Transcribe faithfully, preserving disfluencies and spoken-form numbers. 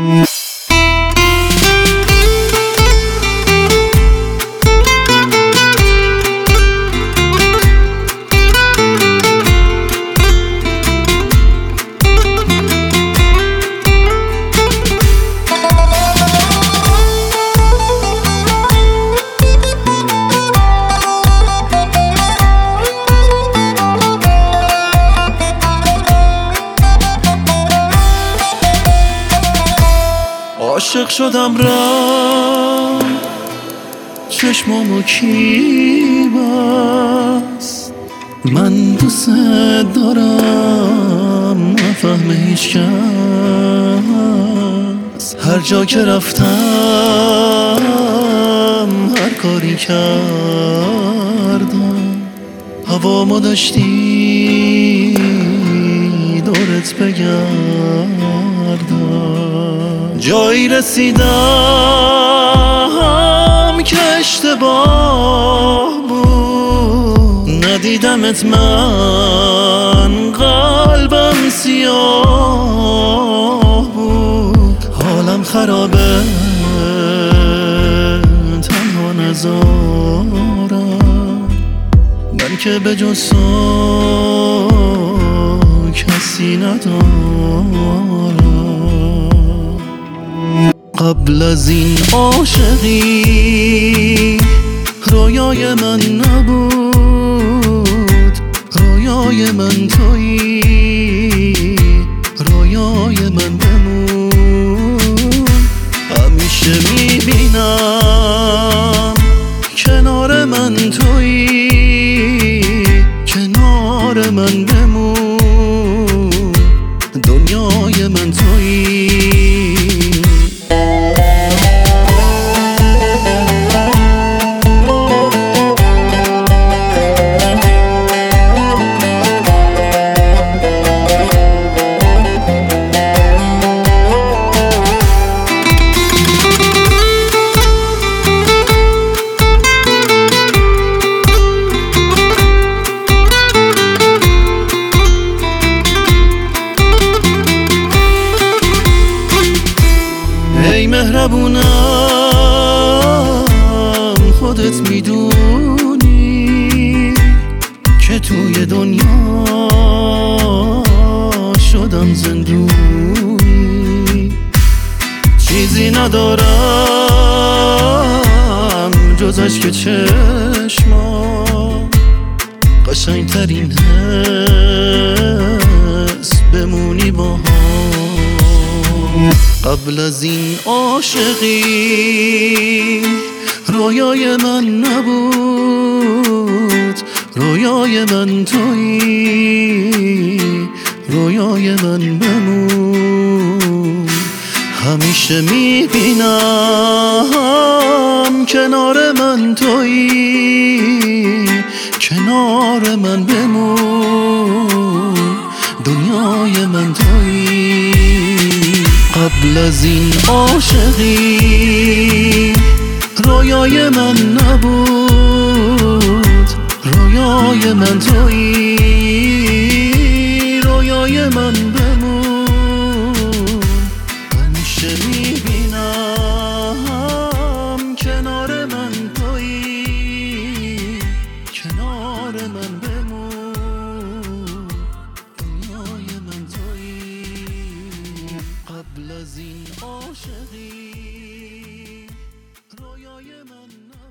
عاشق شدم رفت چشمامو کی بست، من دوست دارم نفهمه هیچ کس. هر جا که رفتم هر کاری کردم هوامو داشتی دورت بگردم. جایی رسیدم که اشتباه بود، ندیدمت من قلبم سیاه بود. حالم خرابه تنها نذارم، من که به جز تو کسی ندارم. قبل از این عاشقی رویای من نبود، رویای من تویی، رویای من بمون. همیشه میبینم کنار من تویی، کنار من بمون، دنیای من تویی. ای مهربونم خودت میدونی که توی دنیا شدم زندونی. چیزی ندارم جز اشک چشمام، قشنگترین حس بمونی با هم. قبل از این عاشقی رویای من نبود، رویای من تویی، رویای من بمون. همیشه میبینم کنار من تویی، کنار من بمون، دنیای من تویی. قبل از این عاشقی رویای من نبود، رویای من تویی، رویای من بمون. همیشه میبینم کنار من تویی، کنار من بمون، دنیای من تویی. قبل از این عاشقی رویای من